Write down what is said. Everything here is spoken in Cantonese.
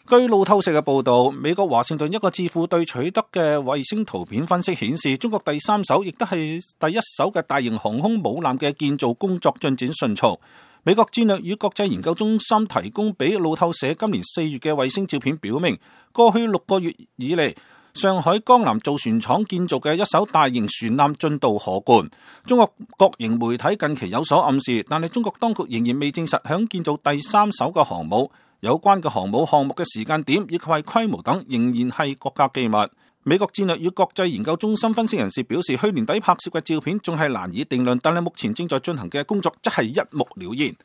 據路透社嘅報道，美國華盛頓一個智庫對取得嘅衛星圖片分析顯示，中國第三艘亦都係第一艘嘅大型航空母艦嘅建造工作進展迅速。美國戰略與國際研究中心提供俾路透社今年4月嘅衛星照片表明，過去6個月以嚟，上海江南造船廠建造嘅一艘大型船艦進度可觀。中國國營媒體近期有所暗示，但係中國當局仍然未證實響建造第三艘嘅航母。有關嘅航母項目嘅時間點以及係規模等，仍然係國家機密。美國戰略與國際研究中心分析人士表示，去年底拍攝嘅照片仲係難以定論，但係目前正在進行嘅工作則係一目了然。